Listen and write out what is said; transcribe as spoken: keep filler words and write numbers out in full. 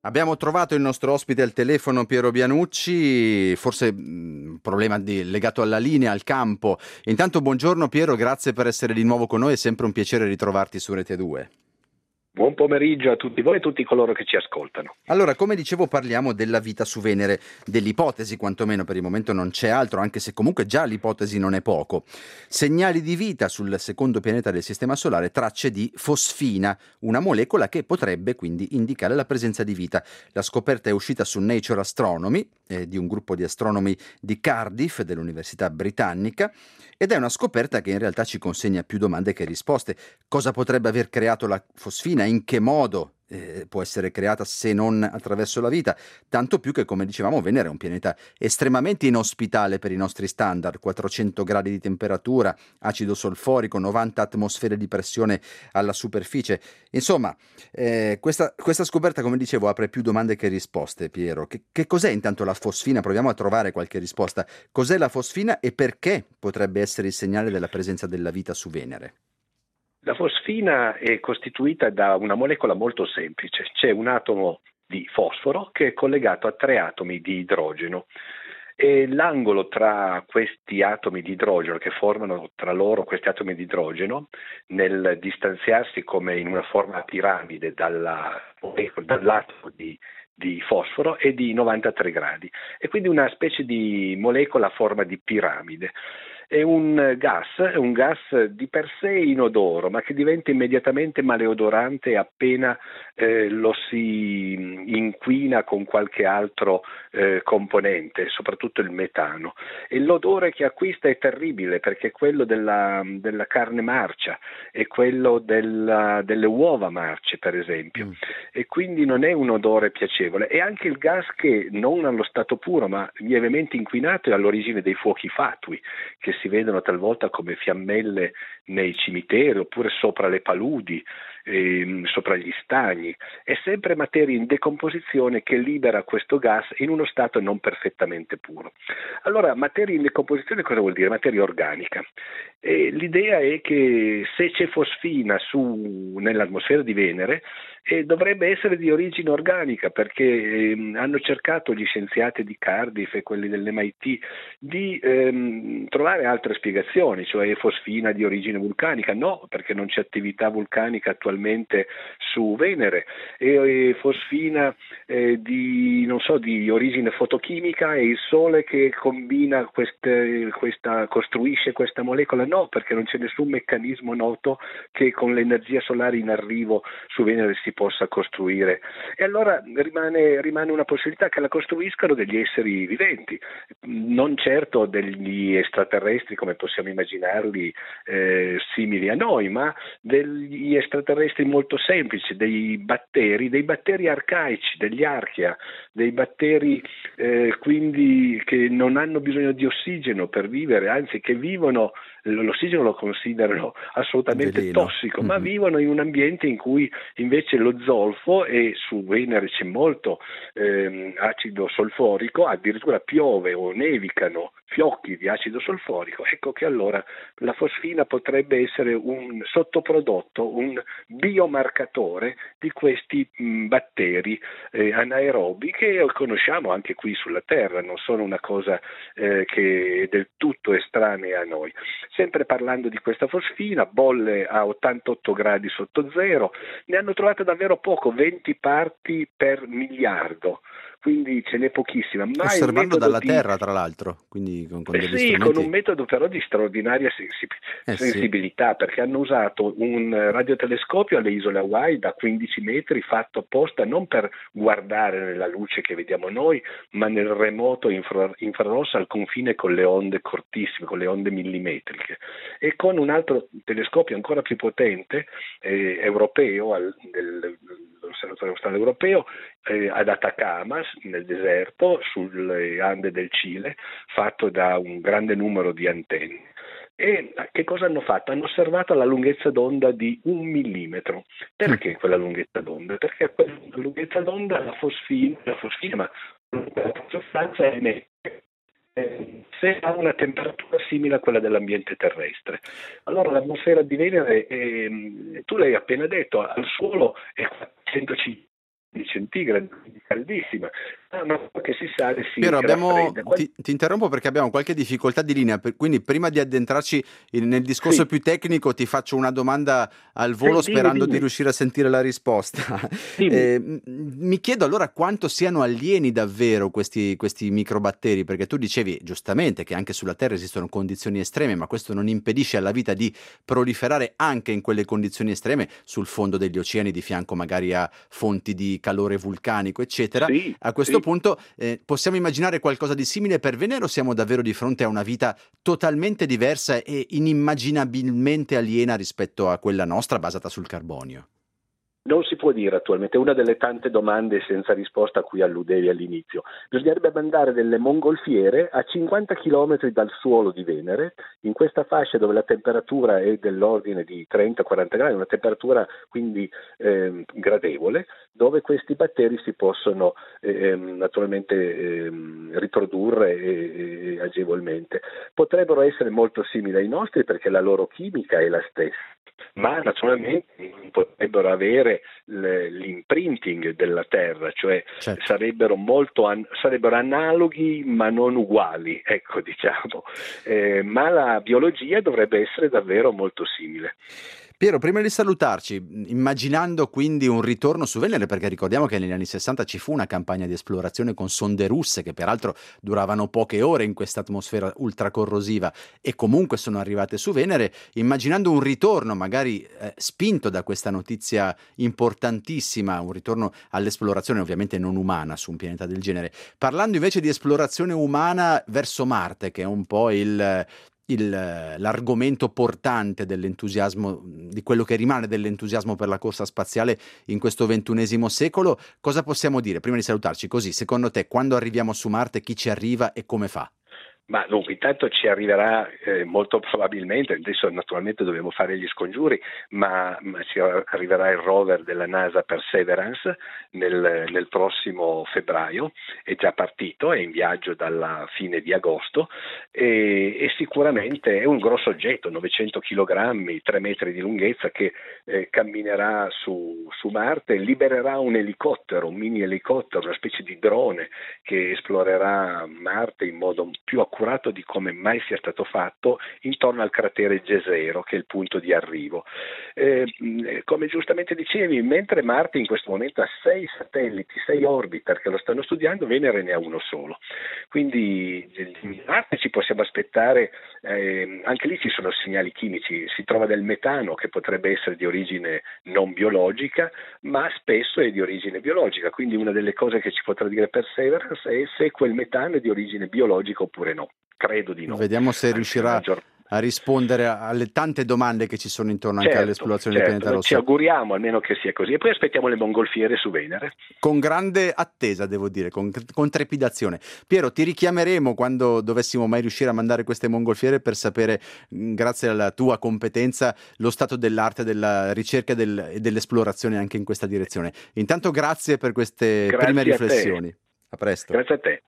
Abbiamo trovato il nostro ospite al telefono, Piero Bianucci, forse un problema di- legato alla linea, al campo. Intanto buongiorno Piero, grazie per essere di nuovo con noi, è sempre un piacere ritrovarti su Rete due. Buon pomeriggio a tutti voi e tutti coloro che ci ascoltano. Allora, come dicevo, parliamo della vita su Venere, dell'ipotesi quantomeno, per il momento non c'è altro, anche se comunque già l'ipotesi non è poco. Segnali di vita sul secondo pianeta del Sistema Solare, tracce di fosfina, una molecola che potrebbe quindi indicare la presenza di vita. La scoperta è uscita su Nature Astronomy, eh, di un gruppo di astronomi di Cardiff, dell'Università Britannica, ed è una scoperta che in realtà ci consegna più domande che risposte. Cosa potrebbe aver creato la fosfina? In che modo eh, può essere creata se non attraverso la vita? Tanto più che, come dicevamo, Venere è un pianeta estremamente inospitale per i nostri standard: quattrocento gradi di temperatura, acido solforico, novanta atmosfere di pressione alla superficie. Insomma, eh, questa, questa scoperta, come dicevo, apre più domande che risposte, Piero. Che, che cos'è intanto la fosfina? Proviamo a trovare qualche risposta. Cos'è la fosfina e perché potrebbe essere il segnale della presenza della vita su Venere? La fosfina è costituita da una molecola molto semplice. C'è un atomo di fosforo che è collegato a tre atomi di idrogeno. E l'angolo tra questi atomi di idrogeno, che formano tra loro questi atomi di idrogeno, nel distanziarsi come in una forma a piramide dalla, dall'atomo di, di fosforo, è di novantatré gradi. È quindi una specie di molecola a forma di piramide. È un gas, è un gas di per sé inodoro, ma che diventa immediatamente maleodorante appena eh, lo si inquina con qualche altro eh, componente, soprattutto il metano. E l'odore che acquista è terribile, perché è quello della, della carne marcia, è quello della, delle uova marce, per esempio, Mm. e quindi non è un odore piacevole. E anche il gas, che non allo stato puro, ma lievemente inquinato, è all'origine dei fuochi fatui, che si vedono talvolta come fiammelle nei cimiteri oppure sopra le paludi, ehm, sopra gli stagni. È sempre materia in decomposizione che libera questo gas in uno stato non perfettamente puro. Allora, materia in decomposizione cosa vuol dire? Materia organica. E l'idea è che se c'è fosfina su, nell'atmosfera di Venere, eh, dovrebbe essere di origine organica, perché ehm, hanno cercato gli scienziati di Cardiff e quelli dell'M I T di ehm, trovare altre spiegazioni, cioè fosfina di origine vulcanica. No, perché non c'è attività vulcanica attualmente su Venere. E, e fosfina eh, di, non so, di origine fotochimica, è il Sole che combina queste, questa, costruisce questa molecola? No, perché non c'è nessun meccanismo noto che con l'energia solare in arrivo su Venere si possa costruire. E allora rimane, rimane una possibilità che la costruiscano degli esseri viventi, non certo degli extraterrestri come possiamo immaginarli, eh, simili a noi, ma degli extraterrestri molto semplici, dei batteri, dei batteri arcaici, degli archea, dei batteri eh, quindi che non hanno bisogno di ossigeno per vivere, anzi che vivono, l'ossigeno lo considerano assolutamente Veleno. tossico, ma Mhm. vivono in un ambiente in cui invece lo zolfo, e su Venere c'è molto ehm, acido solforico, addirittura piove o nevicano fiocchi di acido solforico. Ecco che allora la fosfina potrebbe essere un sottoprodotto, un biomarcatore di questi mh, batteri eh, anaerobi che conosciamo anche qui sulla Terra, non sono una cosa eh, che è del tutto estranea a noi. Sempre parlando di questa fosfina, bolle a ottantotto gradi sotto zero, ne hanno trovate davvero poco, venti parti per miliardo, quindi ce n'è pochissima, ma il Osservando metodo dalla di Terra, tra l'altro, quindi con, con eh degli sì, con un strumenti. metodo però di straordinaria sensi- Eh sì. sensibilità, perché hanno usato un radiotelescopio alle isole Hawaii da quindici metri, fatto apposta non per guardare nella luce che vediamo noi, ma nel remoto infra- infrarosso al confine con le onde cortissime, con le onde millimetriche, e con un altro telescopio ancora più potente, eh, europeo, al, del, dell'Osservatorio Australe Europeo, eh, ad Atacama, nel deserto, sulle Ande del Cile, fatto da un grande numero di antenne. E che cosa hanno fatto? Hanno osservato la lunghezza d'onda di un millimetro. Mm. Perché quella lunghezza d'onda? Perché a quella lunghezza d'onda la fosfina, la fosfina, ma la sostanza emette eh, se ha una temperatura simile a quella dell'ambiente terrestre. Allora l'atmosfera di Venere, eh, tu l'hai appena detto, al suolo è quattrocentocinquanta centigradi, caldissima. Ah, ma che si sale si Piero, abbiamo, raffredda. ti, ti interrompo perché abbiamo qualche difficoltà di linea, per- quindi prima di addentrarci in- nel discorso Sì, più tecnico ti faccio una domanda al volo sì, dimmi, sperando di dimmi, riuscire a sentire la risposta. dimmi. Eh, m- mi chiedo allora quanto siano alieni davvero questi, questi microbatteri, perché tu dicevi giustamente che anche sulla Terra esistono condizioni estreme, ma questo non impedisce alla vita di proliferare anche in quelle condizioni estreme sul fondo degli oceani, di fianco magari a fonti di calore vulcanico, eccetera. Sì, A questo sì. punto eh, possiamo immaginare qualcosa di simile per Venere o siamo davvero di fronte a una vita totalmente diversa e inimmaginabilmente aliena rispetto a quella nostra basata sul carbonio? Non si può dire attualmente, è una delle tante domande senza risposta a cui alludevi all'inizio. Bisognerebbe mandare delle mongolfiere a cinquanta chilometri dal suolo di Venere, in questa fascia dove la temperatura è dell'ordine di trenta quaranta gradi, una temperatura quindi eh, gradevole, dove questi batteri si possono eh, naturalmente eh, riprodurre eh, eh, agevolmente. Potrebbero essere molto simili ai nostri perché la loro chimica è la stessa, ma naturalmente non potrebbero avere l'imprinting della Terra, cioè Certo. sarebbero molto an- sarebbero analoghi ma non uguali, ecco, diciamo, eh, ma la biologia dovrebbe essere davvero molto simile. Piero, prima di salutarci, immaginando quindi un ritorno su Venere, perché ricordiamo che negli anni sessanta ci fu una campagna di esplorazione con sonde russe che peraltro duravano poche ore in questa atmosfera ultracorrosiva e comunque sono arrivate su Venere, immaginando un ritorno magari eh, spinto da questa notizia importantissima, un ritorno all'esplorazione ovviamente non umana su un pianeta del genere, parlando invece di esplorazione umana verso Marte, che è un po' il il, l'argomento portante dell'entusiasmo, di quello che rimane dell'entusiasmo per la corsa spaziale in questo ventunesimo secolo, cosa possiamo dire? Prima di salutarci, così, secondo te, quando arriviamo su Marte, chi ci arriva e come fa? Ma dunque, intanto ci arriverà eh, molto probabilmente, adesso naturalmente dobbiamo fare gli scongiuri, ma, ma ci arriverà il rover della NASA Perseverance nel, nel prossimo febbraio, è già partito, è in viaggio dalla fine di agosto e, e sicuramente è un grosso oggetto, novecento chilogrammi, tre metri di lunghezza, che eh, camminerà su, su Marte, libererà un elicottero, un mini elicottero, una specie di drone che esplorerà Marte in modo più accurato di come mai sia stato fatto intorno al cratere Jezero, che è il punto di arrivo. Eh, come giustamente dicevi, mentre Marte in questo momento ha sei satelliti, sei orbiter che lo stanno studiando, Venere ne ha uno solo. Quindi in Marte ci possiamo aspettare, eh, anche lì ci sono segnali chimici, si trova del metano che potrebbe essere di origine non biologica, ma spesso è di origine biologica, quindi una delle cose che ci potrà dire Perseverance è se quel metano è di origine biologica oppure no. Credo di no. Vediamo se Anzi, riuscirà maggior... a rispondere alle tante domande che ci sono intorno anche Certo, all'esplorazione del certo, pianeta noi ci rosso. auguriamo almeno che sia così e poi aspettiamo le mongolfiere su Venere. Con grande attesa, devo dire, con, con trepidazione. Piero, ti richiameremo quando dovessimo mai riuscire a mandare queste mongolfiere per sapere, mh, grazie alla tua competenza, lo stato dell'arte, della ricerca del, e dell'esplorazione anche in questa direzione. Intanto grazie per queste Grazie prime a te. riflessioni. A presto. Grazie a te.